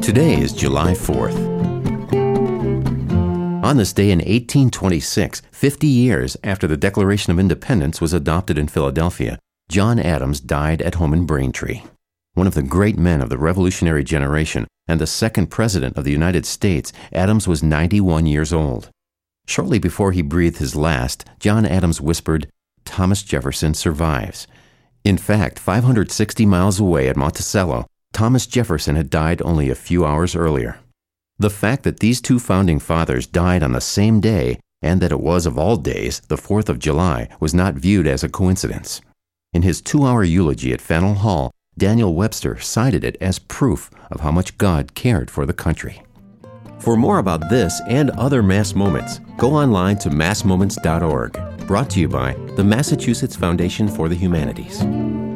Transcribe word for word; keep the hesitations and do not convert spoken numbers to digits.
Today is July fourth. On this day in eighteen twenty-six, fifty years after the Declaration of Independence was adopted in Philadelphia, John Adams died at home in Braintree. One of the great men of the Revolutionary generation and the second President of the United States, Adams was ninety-one years old. Shortly before he breathed his last, John Adams whispered, "Thomas Jefferson survives." In fact, five hundred sixty miles away at Monticello, Thomas Jefferson had died only a few hours earlier. The fact that these two founding fathers died on the same day, and that it was of all days, the fourth of July, was not viewed as a coincidence. In his two-hour eulogy at Faneuil Hall, Daniel Webster cited it as proof of how much God cared for the country. For more about this and other Mass Moments, go online to mass moments dot org. Brought to you by the Massachusetts Foundation for the Humanities.